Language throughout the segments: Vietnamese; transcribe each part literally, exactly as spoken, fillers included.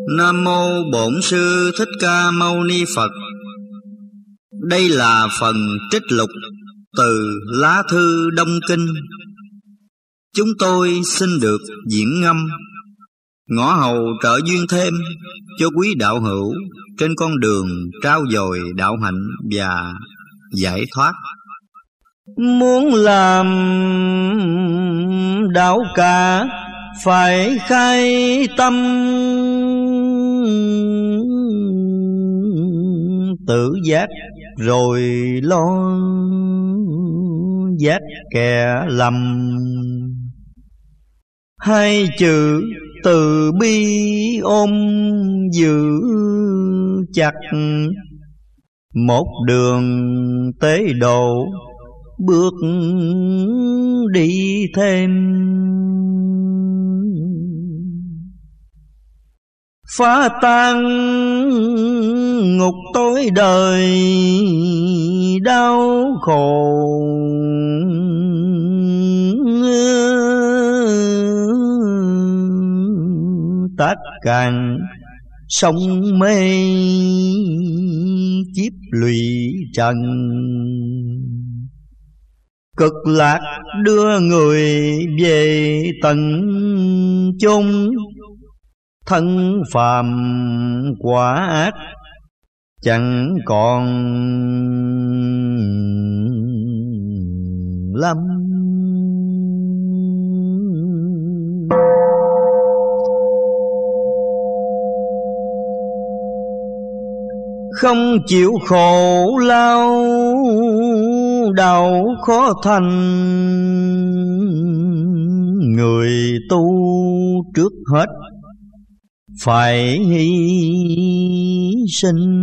Nam mô Bổn Sư Thích Ca Mâu Ni Phật. Đây là phần trích lục từ lá thư Đông Kinh. Chúng tôi xin được diễn ngâm, ngõ hầu trợ duyên thêm cho quý đạo hữu trên con đường trao dồi đạo hạnh và giải thoát. Muốn làm đạo cả phải khai tâm, tự giác rồi lo giác kẻ lầm. Hai chữ từ bi ôm giữ chặt, một đường tế độ bước đi thêm. Phá tan ngục tối đời đau khổ, tác càng sông mê kiếp lụy trần. Cực lạc đưa người về tận chốn, thân phàm quả ác chẳng còn lắm. Không chịu khổ lao đạo khó thành, người tu trước hết phải hy sinh.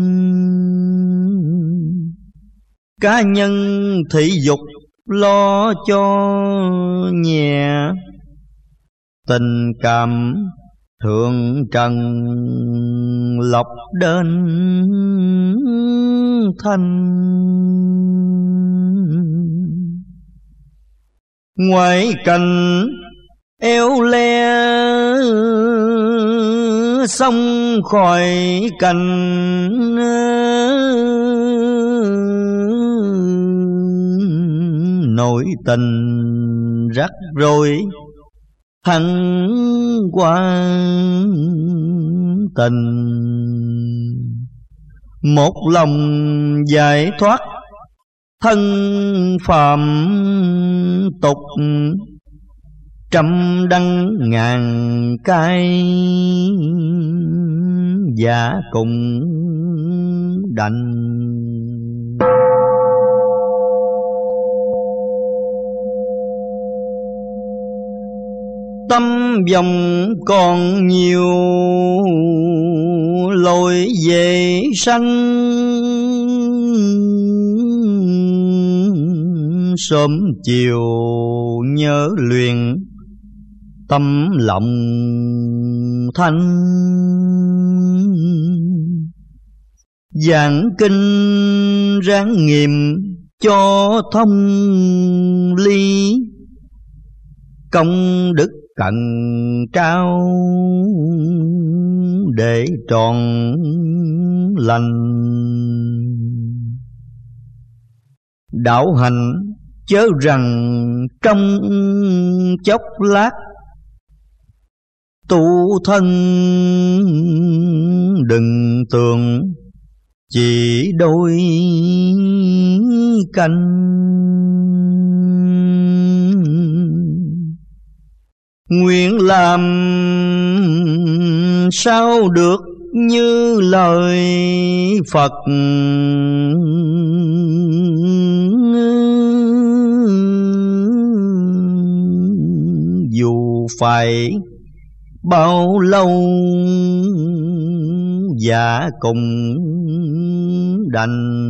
Cá nhân thị dục lo cho nhẹ, tình cảm thượng trần lọc đến thanh. Ngoại cảnh eo le xong khỏi cành, nỗi tình rắc rối hăng qua tình. Một lòng giải thoát thân phàm tục, trăm đắng ngàn cay giả cùng đành. Tâm vọng còn nhiều lối về sanh, sớm chiều nhớ luyện tâm lòng thanh. Giảng kinh ráng nghiệm cho thông ly, công đức cận trao để tròn lành. Đạo hành chớ rằng trong chốc lát, tu thân đừng tưởng chỉ đôi canh. Nguyện làm sao được như lời Phật, dù phải bao lâu giả cùng đành.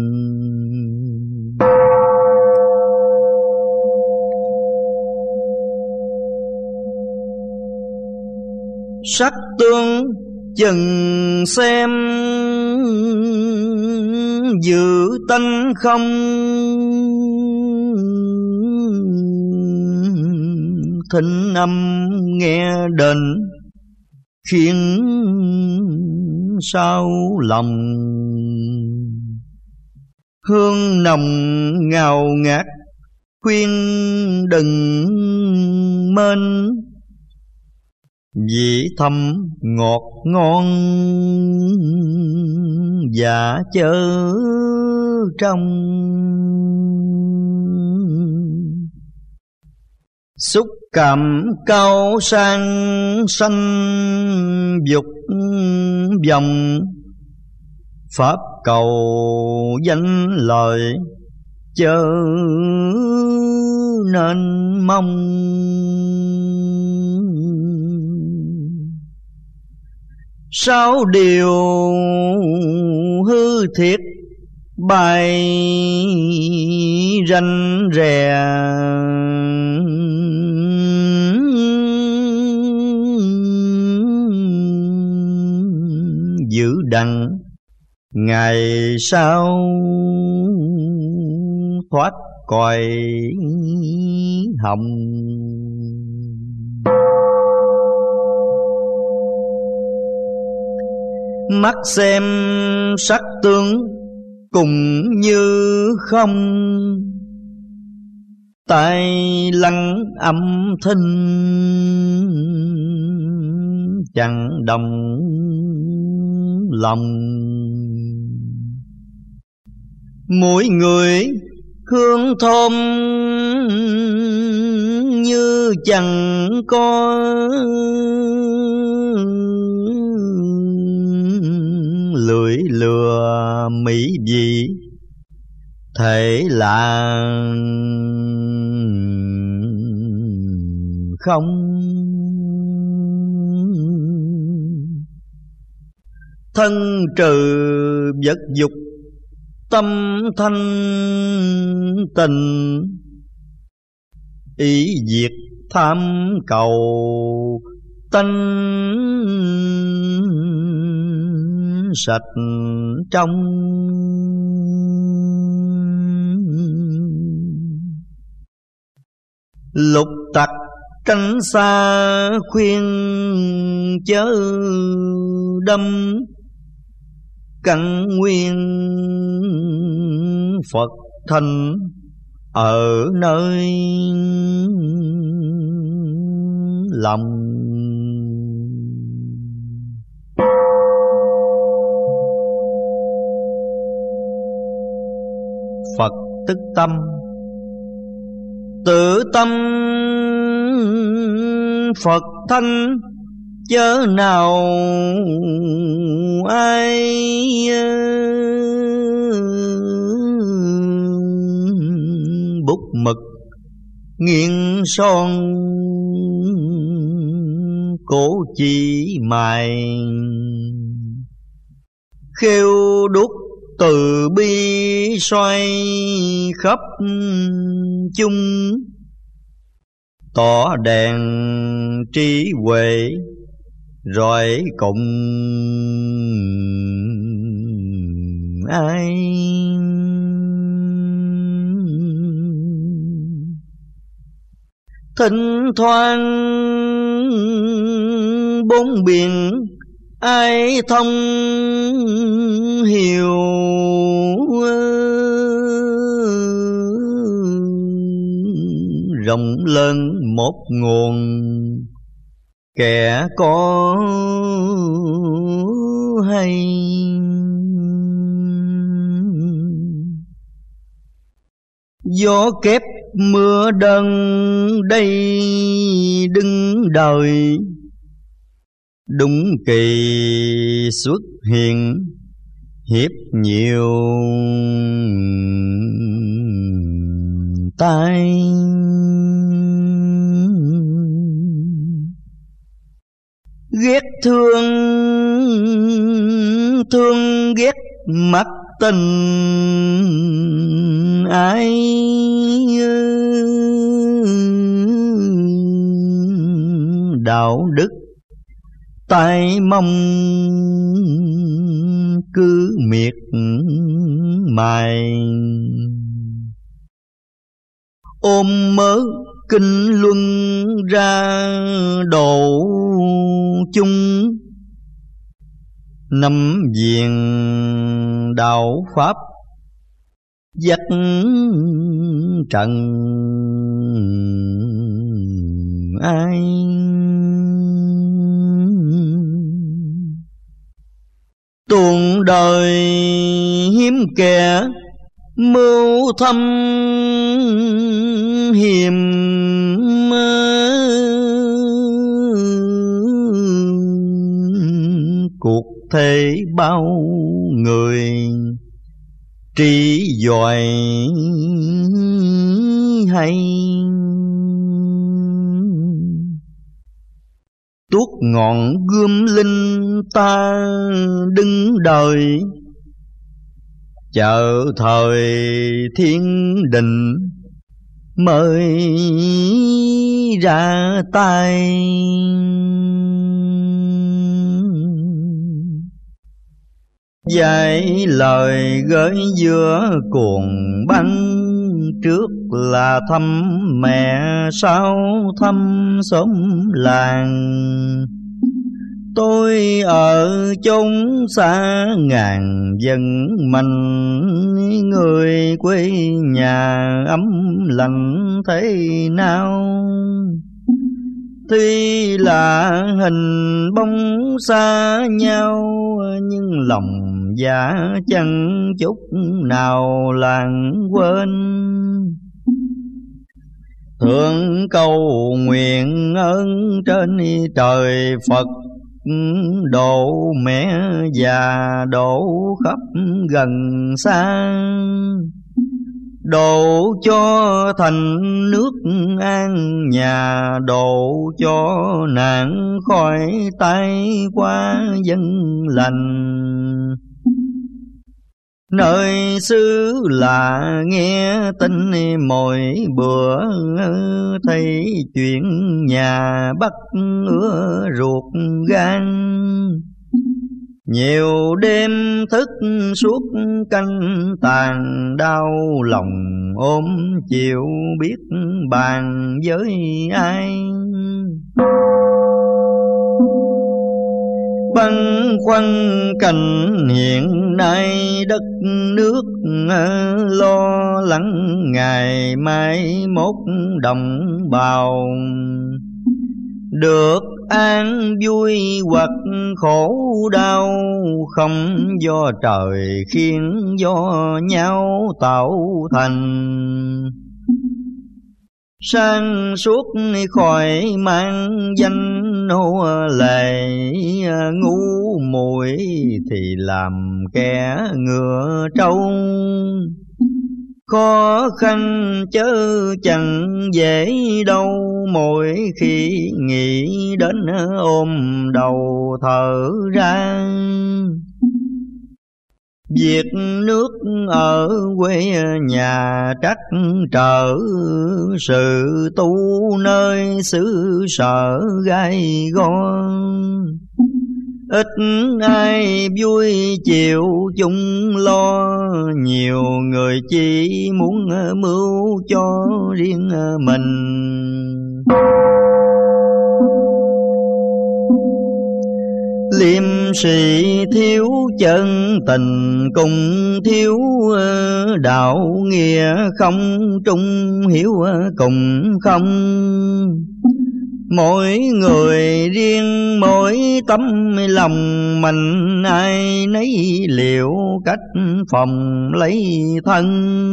Sắc tương chừng xem giữ tánh không, thính âm nghe đền khiến sao lòng. Hương nồng ngào ngạt khuyên đừng mến, vị thầm ngọt ngon và chớ trong. Xúc cảm cao sang sanh dục vọng, pháp cầu danh lời chớ nên mong. Sáu điều hư thiệt bài ranh rè, giữ đặng ngày sau thoát cõi hồng. Mắt xem sắc tướng cùng như không, tai lắng âm thanh chẳng đồng lòng. Mỗi người hương thơm như chẳng có, lưỡi lừa mỹ vị thể là không. Thân trừ vật dục tâm thanh tình, ý diệt tham cầu tánh sạch trong. Lục tặc tránh xa khuyên chớ đâm, căn nguyên Phật thành ở nơi lòng. Phật tức tâm, tự tâm Phật thanh, chớ nào ai bút mực nghiêng son cổ chỉ mài, khêu đuốc từ bi xoay khắp chung, tỏ đèn trí huệ rọi cùng ai. Thỉnh thoảng bốn biển ai thông hiểu, rộng lớn một nguồn kẻ có hay. Gió kép mưa đơn đây đứng đời, đúng kỳ xuất hiện hiếp nhiều tai. Ghét thương thương ghét mắt tình ai, đạo đức tai mong cứ miệt mài. Ôm mớ kinh luân ra độ chung, năm viền đạo pháp dắt trần ai. Tuồng đời hiếm kẻ mưu thâm hiểm, cuộc thế bao người trí giỏi hay. Tuốt ngọn gươm linh ta đứng đời, chờ thời thiên định mới ra tay. Dạy lời gửi giữa cuồng băng, trước là thăm mẹ sau thăm xóm làng. Tôi ở chốn xa ngàn dân manh, người quê nhà ấm lạnh thế nào. Tuy là hình bóng xa nhau, nhưng lòng dạ chẳng chút nào lãng quên. Thượng cầu nguyện ơn trên trời Phật, độ mẹ già độ khắp gần xa. Độ cho thành nước an nhà, độ cho nạn khỏi tay qua dân lành. Nơi xứ là nghe tin mỗi bữa, thấy chuyện nhà Bắc ứa ruột gan. Nhiều đêm thức suốt canh tàn, đau lòng ôm chiều biết bàn với ai. Băn khoăn cảnh hiện nay đất nước, lo lắng ngày mai mốt đồng bào. Được an vui hoặc khổ đau, không do trời khiến do nhau tạo thành. Sang suốt khỏi mang danh nô lệ, ngu muội thì làm kẻ ngựa trâu. Khó khăn chớ chẳng dễ đâu, mỗi khi nghĩ đến ôm đầu thở ra. Việc nước ở quê nhà trắc trở, sự tu nơi xứ sở gai go. Ít ai vui chịu chung lo, nhiều người chỉ muốn mưu cho riêng mình. Liêm sĩ thiếu chân tình, cùng thiếu đạo nghĩa không trung hiếu cùng không. Mỗi người riêng mỗi tấm lòng mình, ai nấy liệu cách phòng lấy thân.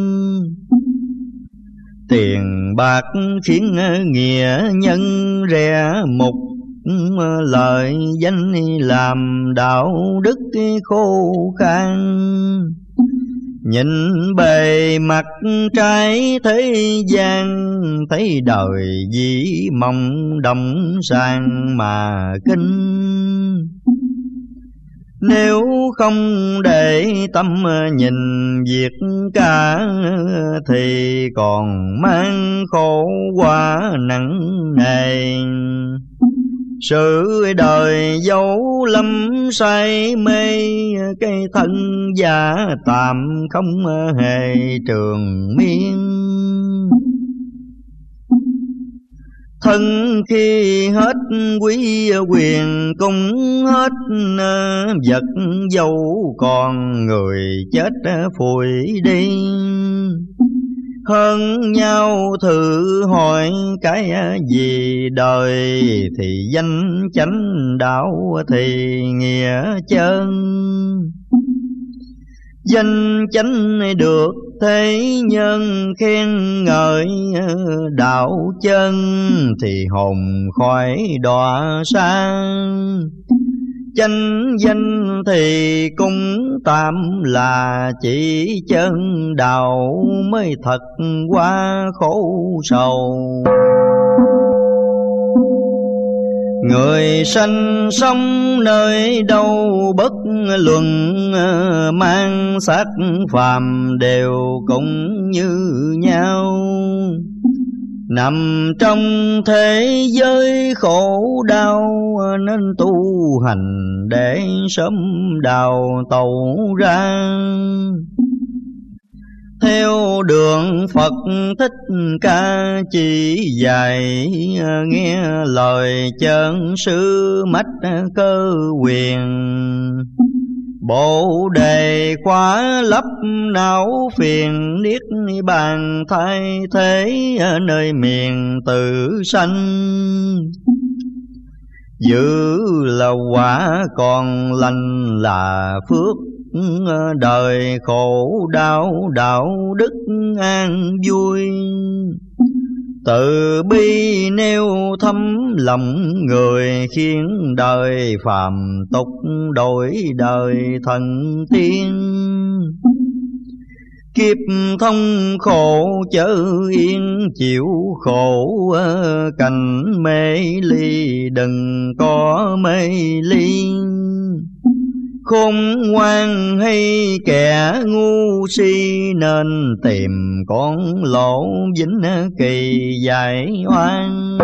Tiền bạc khiến nghĩa nhân rẻ mục, lời danh làm đạo đức khô khan. Nhìn bề mặt trai thế gian, thấy đời dĩ mong đồng sàng mà kinh. Nếu không để tâm nhìn việc cả, thì còn mang khổ quá nặng nề. Sự đời dấu lâm say mê, cái thân giả tạm không hề trường miên. Thân khi hết quý quyền cũng hết vật dâu, còn người chết phủi đi. Hơn nhau thử hỏi cái gì đời, thì danh chánh đạo thì nghĩa chân. Danh chánh được thế nhân khen ngợi, đạo chân thì hồn khỏi đọa sang. Chánh danh thì cũng tạm là chỉ chân đạo, mới thật qua khổ sầu. Người sanh sống nơi đâu bất luận, mang xác phàm đều cũng như nhau. Nằm trong thế giới khổ đau, nên tu hành để sớm đào tẩu ra. Theo đường Phật Thích Ca chỉ dạy, nghe lời chân sư mách cơ quyền. Bộ đề khóa lấp não phiền, niết bàn thay thế nơi miền tử sanh. Giữ là quả còn lành là phước, đời khổ đau đạo đức an vui. Từ bi nêu thấm lòng người, khiến đời phàm tục đổi đời thần tiên. Kiếp thông khổ chớ yên chịu khổ, cảnh mê ly đừng có mê ly. Khôn ngoan hay kẻ ngu si, nên tìm con lỗ dính kỳ giải oan.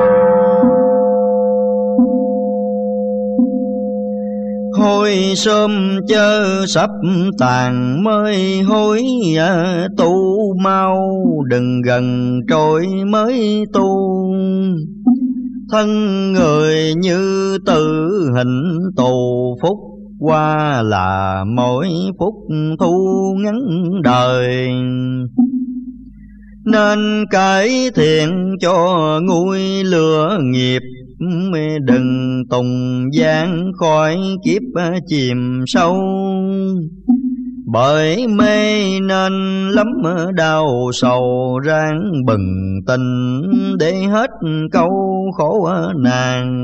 Hôi sớm chớ sắp tàn mới hối, tu mau đừng gần trôi mới tu. Thân người như tử hình tù, phúc qua là mỗi phút thu ngắn đời. Nên cải thiện cho nguôi lửa nghiệp, đừng tùng gian khỏi kiếp chìm sâu. Bởi mê nên lắm đau sầu, ráng bừng tỉnh để hết câu khổ nàng.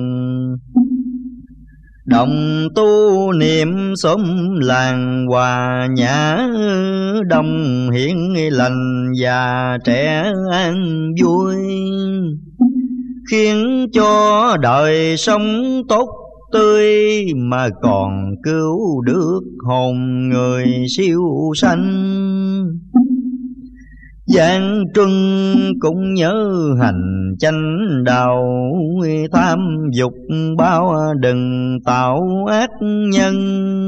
Đồng tu niệm xóm làng hòa nhã, đông hiển lành già trẻ an vui. Khiến cho đời sống tốt tươi, mà còn cứu được hồn người siêu sanh. Giang truân cũng nhớ hành chánh đạo, tham dục bao đừng tạo ác nhân.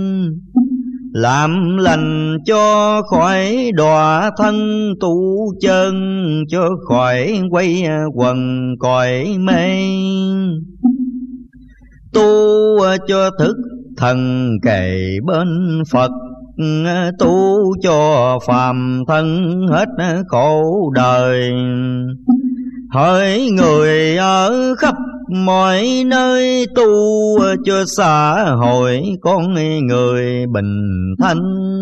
Làm lành cho khỏi đọa thân tu chân, cho khỏi quay quần cõi mê. Tu cho thức thần kề bên Phật, tu cho phàm thân hết khổ đời. Hỡi người ở khắp mọi nơi, tu cho xã hội con người bình thanh.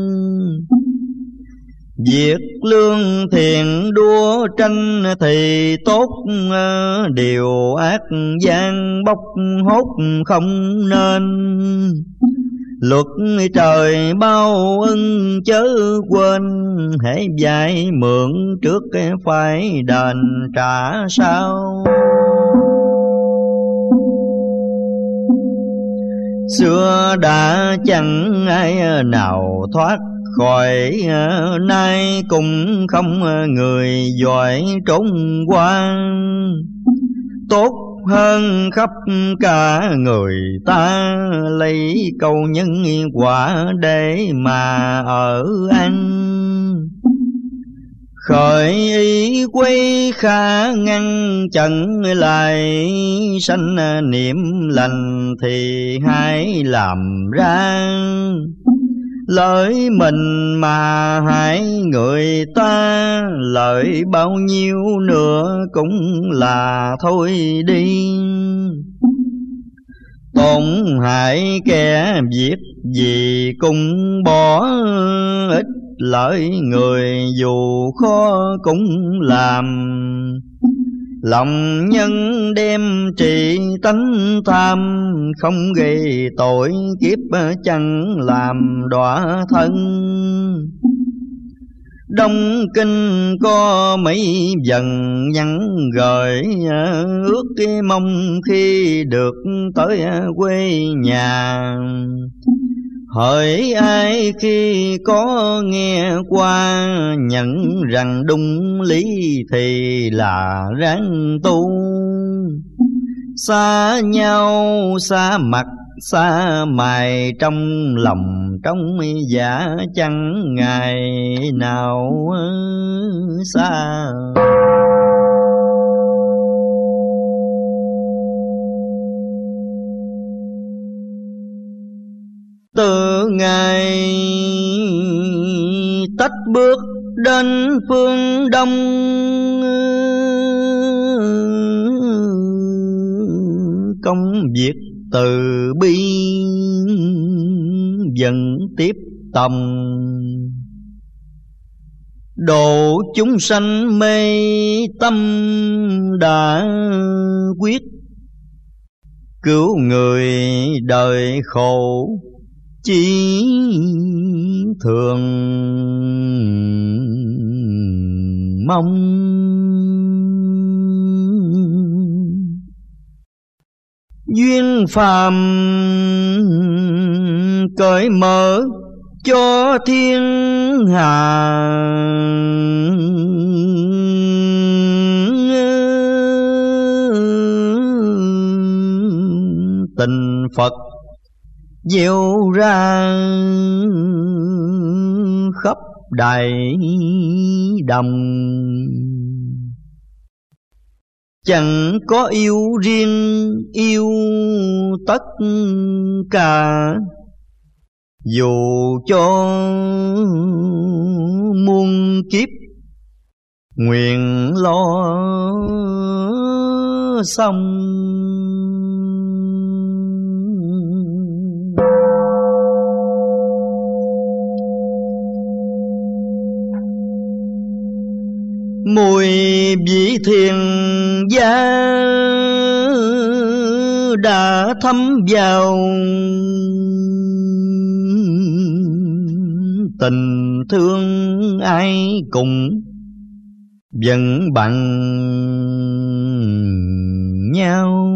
Việc lương thiện đua tranh thì tốt, điều ác gian bốc hốt không nên. Luật trời bao ưng chớ quên, hễ vay mượn trước phải đền trả sau. Xưa đã chẳng ai nào thoát khỏi, nay cũng không người giỏi trốn qua. Tốt hơn khắp cả người ta, lấy câu nhân quả để mà ở ăn. khởi ý quay khả ngăn chặn lại sanh niệm lành thì hãy làm ra. Lợi mình mà hại người ta, lợi bao nhiêu nữa cũng là thôi đi. Tổn hại kẻ việc gì cũng bỏ, ít lợi người dù khó cũng làm. Lòng nhân đem trị tánh tham, không gây tội kiếp chẳng làm đọa thân. Đông Kinh có mấy dần nhắn gửi, ước mong khi được tới quê nhà. Hỡi ai khi có nghe qua, nhận rằng đúng lý thì là ráng tu. Xa nhau xa mặt xa mài, trong lòng trong giả chẳng ngày nào xa. Từ ngày tách bước đến phương Đông, công việc từ bi dần tiếp tòng. Độ chúng sanh mê tâm đã quyết, cứu người đời khổ chỉ thường mong. Duyên phàm cởi mở cho thiên hạ, tình Phật gieo ra khắp đại đồng. Chẳng có yêu riêng, yêu tất cả, dù cho muôn kiếp nguyện lo xong. Mùi vị thiền gia đã thấm vào, tình thương ai cùng vẫn bằng nhau.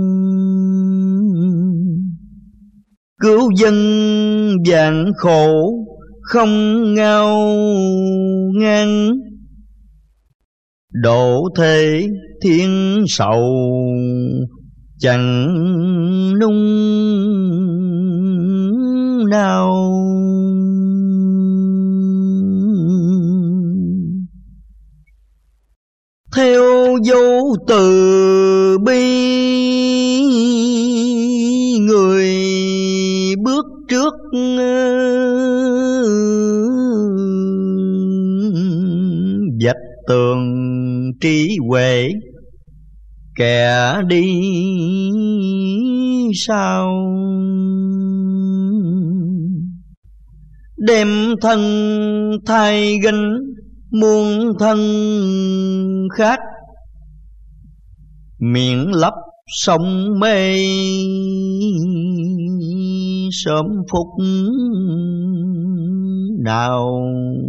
Cứu dân vạn khổ không ngao ngang, độ thế thiên sầu chẳng nung nào. Theo dấu từ bi, người bước trước vạch tường trí huệ, kẻ đi sau đem thân thay gánh muôn thân khác, miệng lấp sông mê sớm phúc nào.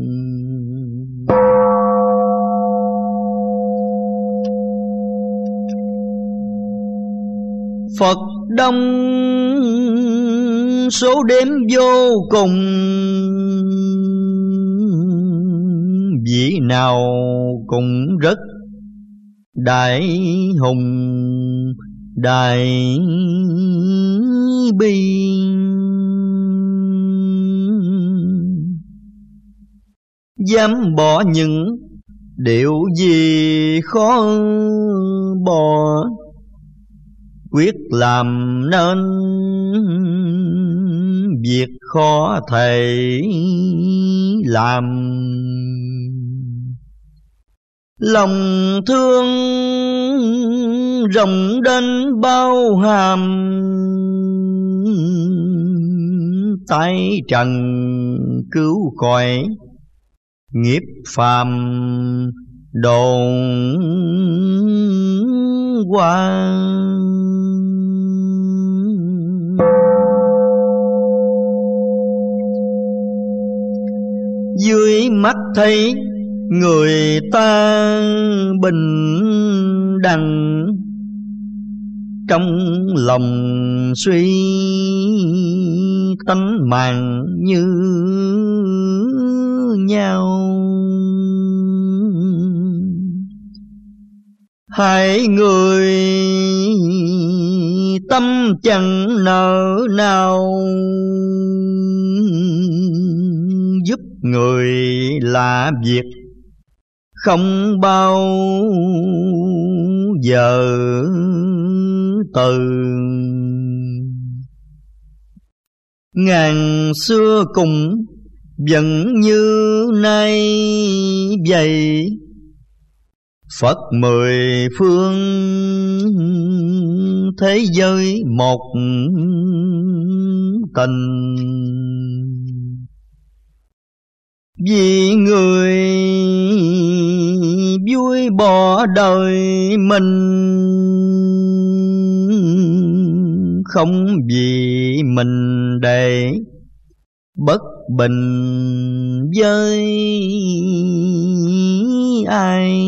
Phật đông số đếm vô cùng, vị nào cũng rất đại hùng đại bi. Dám bỏ những điều gì khó bỏ, quyết làm nên việc khó thể làm. Lòng thương rộng đến bao hàm, tay trần cứu cõi nghiệp phàm đồn qua. Dưới mắt thấy người ta bình đẳng, trong lòng suy tánh màng như nhau. Hai người tâm chẳng nỡ nào, giúp người là việc không bao giờ từ. Ngàn xưa cùng vẫn như nay vậy, Phật mười phương thế giới một tình. Vì người vui bỏ đời mình, không vì mình để bất bình với ai.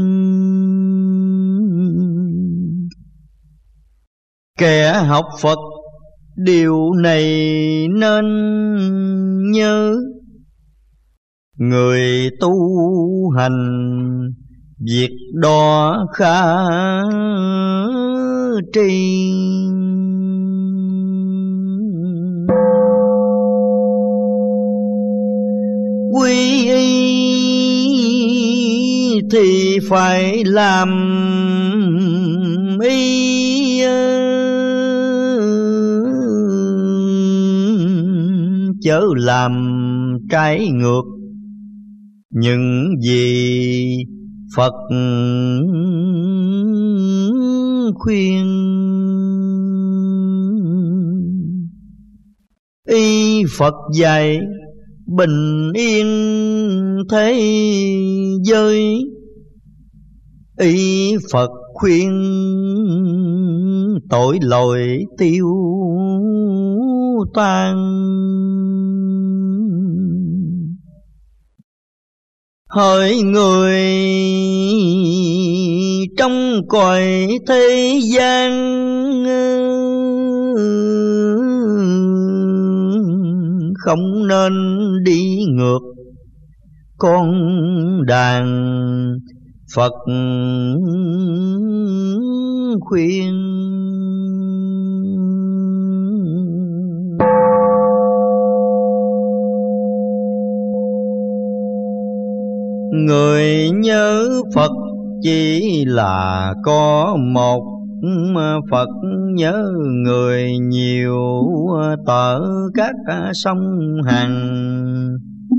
Kẻ học Phật điều này nên nhớ, người tu hành việc đó khả tri. Quy y thì phải làm y, chớ làm trái ngược những gì Phật khuyên. Y Phật dạy bình yên thế giới, y Phật khuyên tội lỗi tiêu tan. Hỡi người trong cõi thế gian, không nên đi ngược con đàn Phật khuyên. Người nhớ Phật chỉ là có một, Phật nhớ người nhiều tở các sông hàng.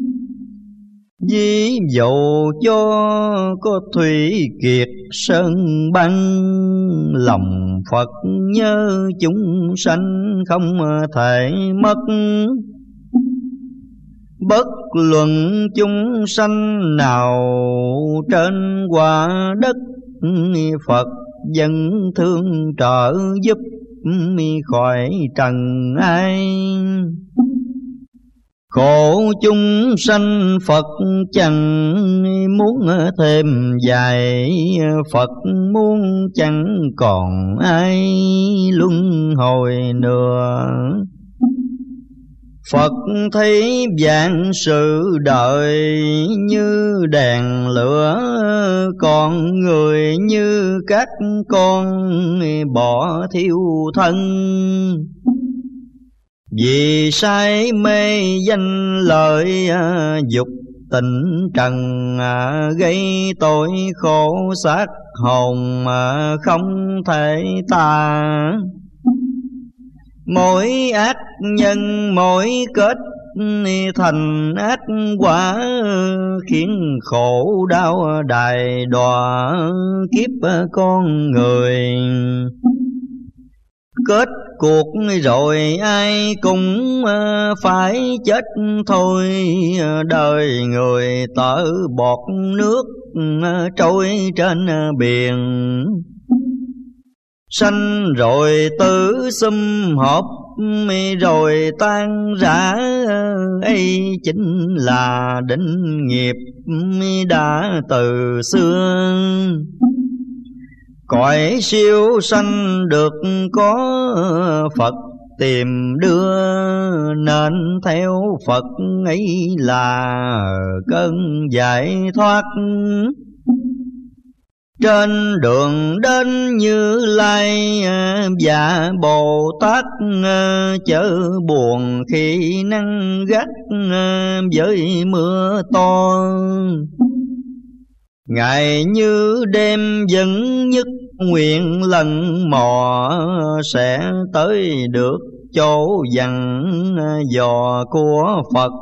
Ví dụ cho có thủy kiệt sơn băng, lòng Phật nhớ chúng sanh không thể mất. Bất luận chúng sanh nào trên quả đất, Phật dân thương trợ giúp khỏi trần ai. Khổ chúng sanh Phật chẳng muốn thêm dài, Phật muốn chẳng còn ai luân hồi nữa. Phật thấy vạn sự đời như đèn lửa, còn người như các con bỏ thiêu thân. Vì say mê danh lợi dục tình trần, gây tội khổ xác hồn mà không thể tà. Mỗi ác nhân mỗi kết thành ác quả, khiến khổ đau đài đọa kiếp con người. Kết cuộc rồi ai cũng phải chết thôi, đời người tở bọt nước trôi trên biển. Sanh rồi tử sum họp rồi tan rã, ấy chính là định nghiệp đã từ xưa. Cõi siêu sanh được có Phật tìm đưa, nên theo Phật ấy là cơn giải thoát. Trên đường đến Như Lai và Bồ Tát, chớ buồn khi nắng gắt với mưa to. Ngày như đêm vẫn nhất nguyện lần mò, sẽ tới được chỗ dặn dò của Phật.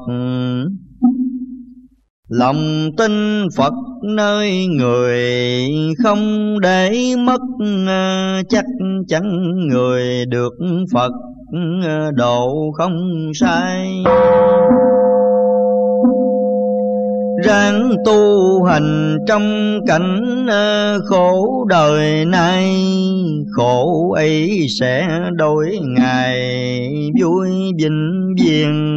Lòng tin Phật nơi người không để mất, chắc chắn người được Phật độ không sai. Ráng tu hành trong cảnh khổ đời nay, khổ ấy sẽ đổi ngày vui vĩnh viễn.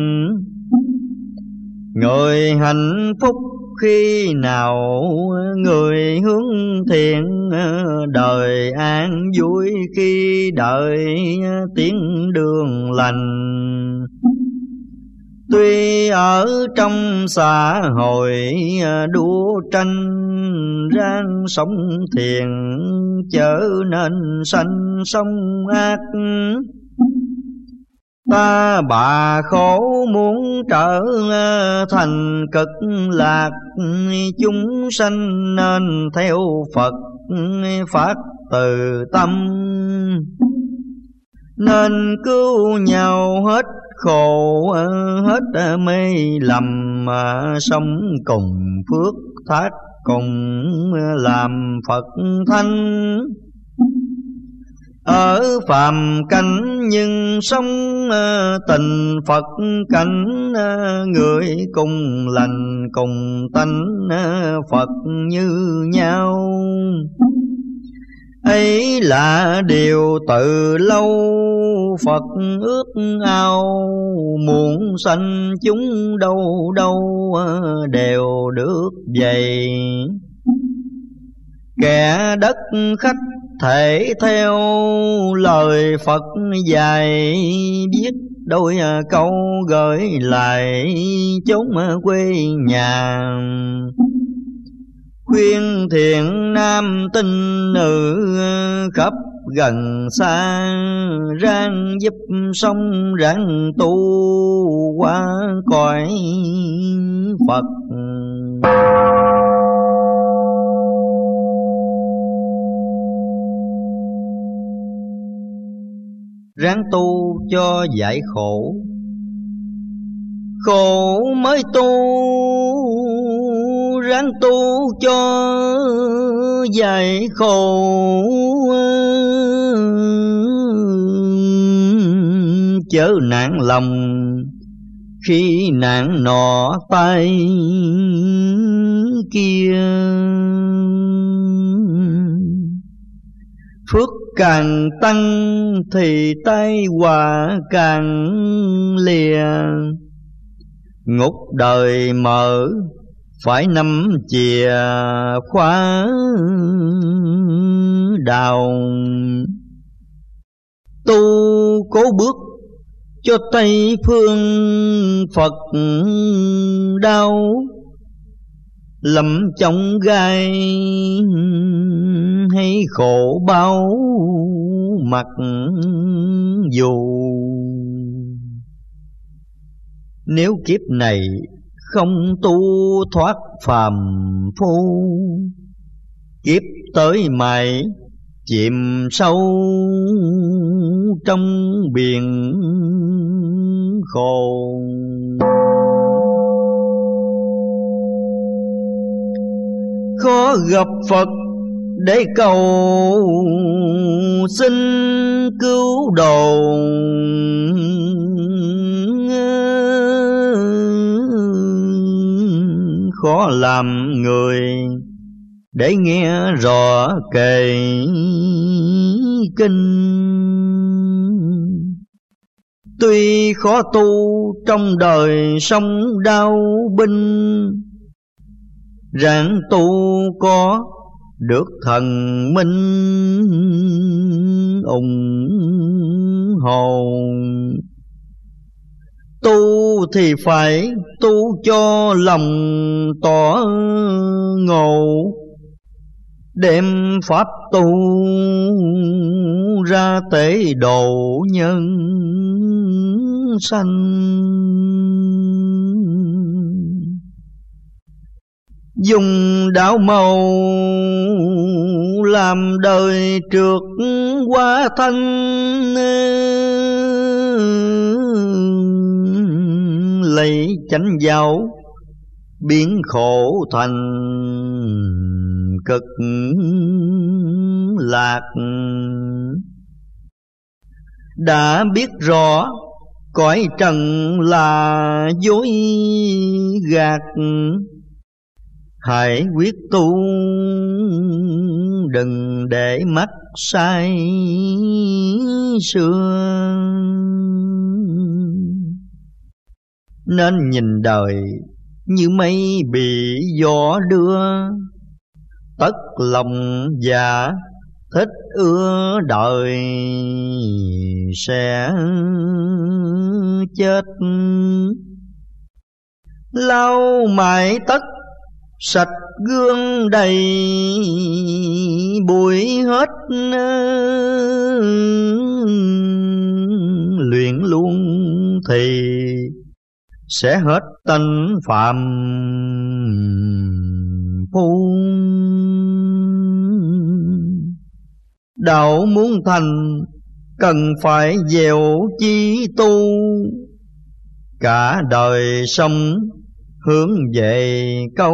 Người hạnh phúc khi nào người hướng thiện, đời an vui khi đợi tiến đường lành. Tuy ở trong xã hội đua tranh, ráng sống thiện chớ nên sanh sống ác. Ta bà khổ muốn trở thành cực lạc, chúng sanh nên theo Phật phát từ tâm. Nên cứu nhau hết khổ hết mê lầm, sống cùng phước thác cùng làm Phật thanh. Ở phàm cảnh nhưng sống tình Phật cảnh, người cùng lành cùng tánh Phật như nhau. Ấy là điều từ lâu Phật ước ao, muốn sanh chúng đâu đâu đều được vậy. Kẻ đất khách thể theo lời Phật dạy, biết đôi câu gửi lại chốn quê nhà. Khuyên thiện nam tinh nữ khắp gần xa, ráng giúp sống ráng tu qua cõi Phật. Ráng tu cho giải khổ, khổ mới tu. Ráng tu cho giải khổ, chớ nản lòng khi nạn nọ tay kia. Phước càng tăng thì tai họa càng lìa, ngục đời mở phải nắm chìa khóa đào. Tu cố bước cho Tây phương Phật đau, lầm trong gai hay khổ bao mặt dù. Nếu kiếp này không tu thoát phàm phu. Kiếp tới mãi chìm sâu trong biển khổ. Khó gặp Phật để cầu xin cứu độ, khó làm người để nghe rõ kệ kinh. Tuy khó tu trong đời sống đau binh, ráng tu có được thần minh ủng hộ. Tu thì phải tu cho lòng tỏ ngộ, đem pháp tu ra tế độ nhân sanh. Dùng đạo màu làm đời trượt quá thanh, lấy chánh giáo biến khổ thành cực lạc. Đã biết rõ cõi trần là dối gạt, hãy quyết tu đừng để mắt sai xưa. Nên nhìn đời như mây bị gió đưa, tất lòng dạ thích ưa đời sẽ chết. Lau mãi tất sạch gương đầy bụi hết, luyện luôn thì sẽ hết tánh phạm phu. Đạo muốn thành cần phải dèo chi tu, cả đời sống hướng về câu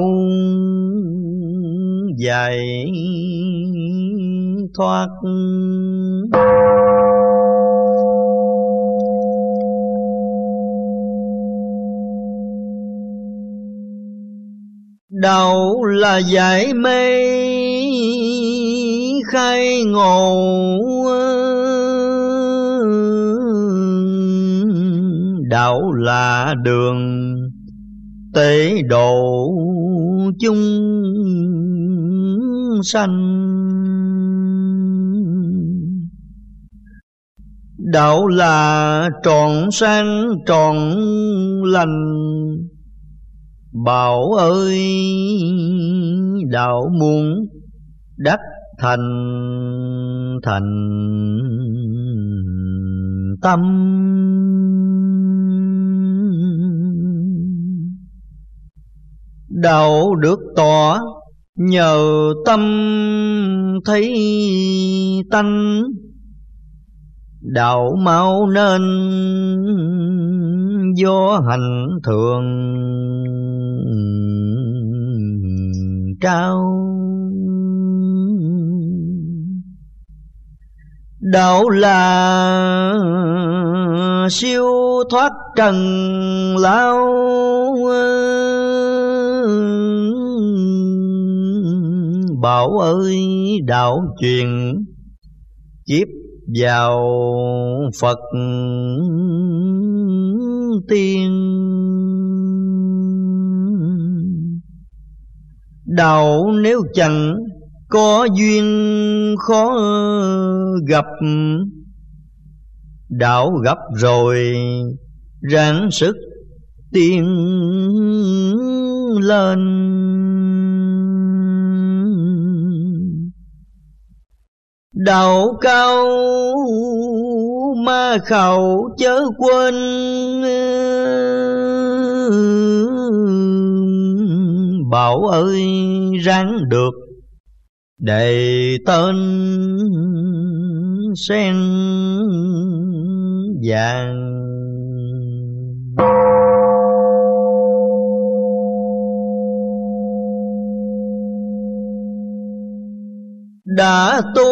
giải thoát. Đạo là giải mê khai ngộ, đạo là đường tế độ chúng sanh. Đạo là trọn sáng trọn lành, bảo ơi đạo muốn đắc thành thành tâm. Đạo được tỏ nhờ tâm thấy tánh, đạo mau nên do hành thường trao. Đạo là siêu thoát trần lao, bảo ơi đạo truyền kiếp vào Phật tiên. Đạo nếu chẳng có duyên khó gặp, đạo gặp rồi ráng sức tiến lên. Đạo cao ma khảo chớ quên, bảo ơi ráng được để tên sen vàng. Đã tu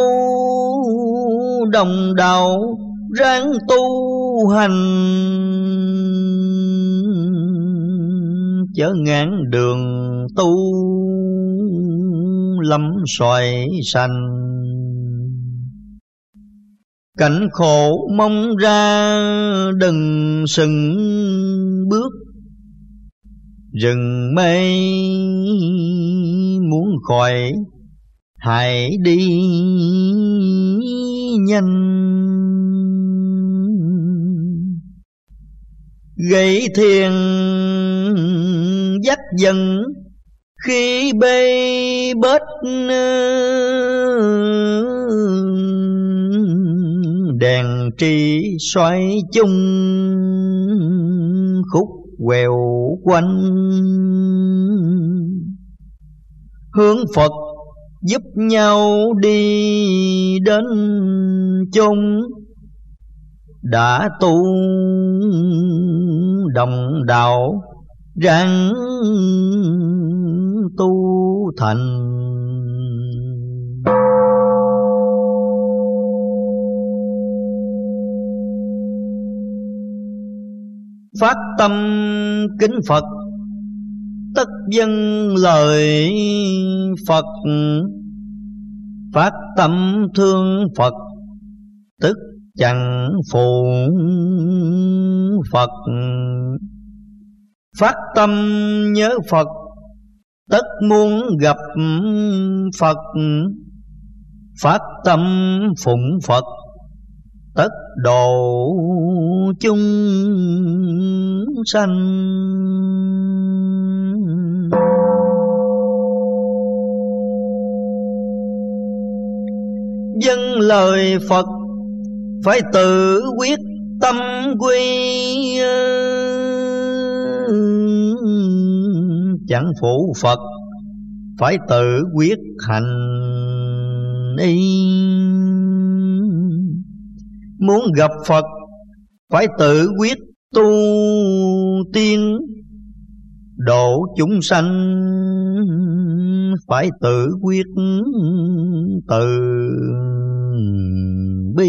đồng đạo ráng tu hành, chớ ngán đường tu lắm xoài xanh. Cảnh khổ mong ra đừng sừng bước, rừng mây muốn khỏi hãy đi nhanh. Gây thiền dắt dần khi bê bết, đèn tri xoay chung khúc quẹo quanh. Hướng Phật giúp nhau đi đến chốn, đã tu đồng đạo ráng tu thành. Phát tâm kính Phật tất dâng lời Phật, phát tâm thương Phật tức chẳng phụ Phật. Phát tâm nhớ Phật tất muốn gặp Phật, phát tâm phụng Phật tất độ chúng sanh. Dâng lời Phật phải tự quyết tâm quy, chẳng phụ Phật phải tự quyết hành y. Muốn gặp Phật phải tự quyết tu tiên, độ chúng sanh phải tự quyết từ bi.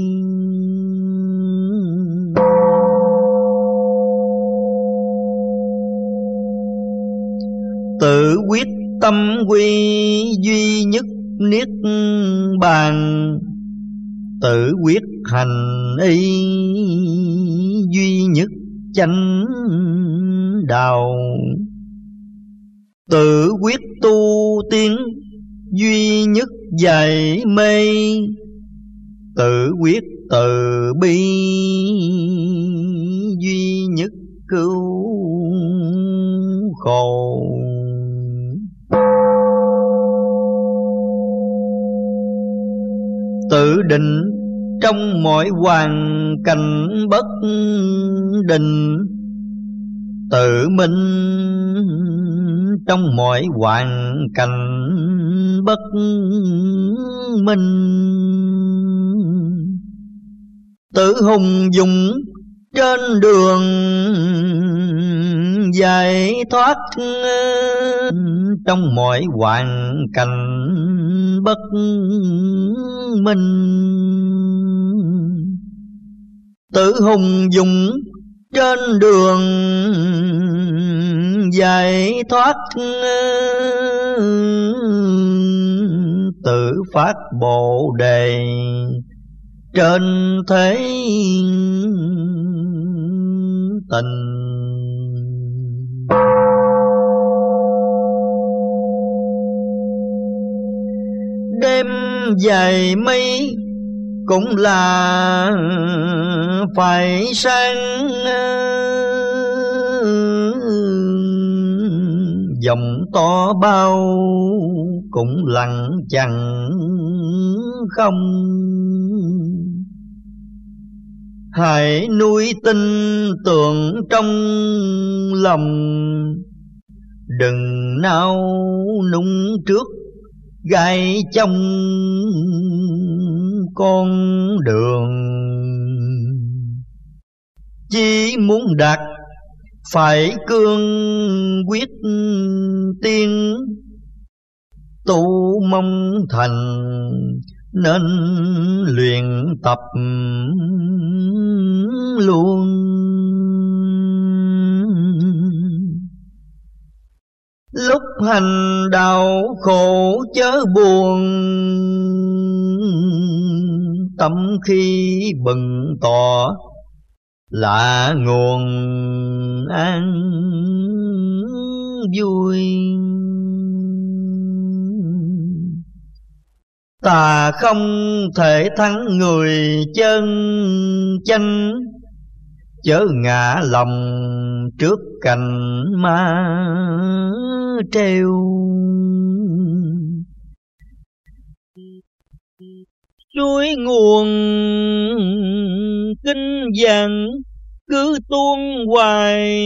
Tự quyết tâm quy duy nhất niết bàn, tự quyết hành y duy nhất chánh đạo. Tự quyết tu tiến duy nhất giải mê, tự quyết từ bi duy nhất cứu khổ. Tự định trong mọi hoàn cảnh bất định, tự minh trong mọi hoàn cảnh bất minh. Tự hùng dũng trên đường giải thoát, trong mọi hoàn cảnh bất minh. Tự hùng dũng trên đường giải thoát, tự phát Bồ Đề trên thế tình. Đêm dài mây cũng là phải sáng, dòng to bao cũng lặng chẳng không. Hãy nuôi tin tưởng trong lòng, đừng nao nung trước gai trong con đường. Chỉ muốn đạt phải cương quyết tiên, tu mong thành nên luyện tập luôn. Lúc hành đạo khổ chớ buồn, tâm khi bừng tỏ là nguồn an vui. Ta không thể thắng người chân chánh, chớ ngã lòng trước cành ma treo. Suối nguồn kinh văn cứ tuôn hoài,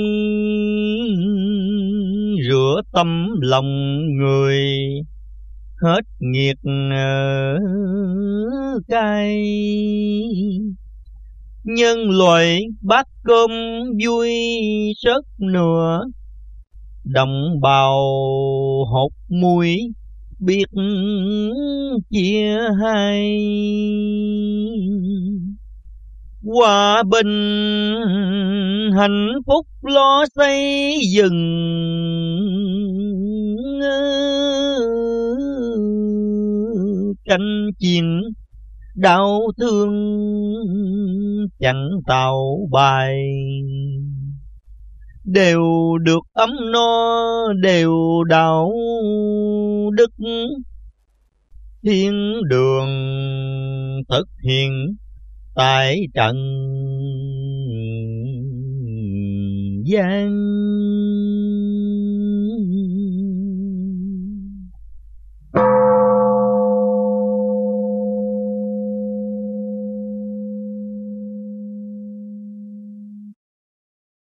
rửa tâm lòng người hết nghiệt cay. Nhân loại bát cơm vui sớt nửa, đồng bào hột muối biết chia hai. Hòa bình hạnh phúc lo xây dựng, tranh chiến đau thương chẳng tạo bài. Đều được ấm no đều đạo đức, thiên đường thực hiện tại trần gian.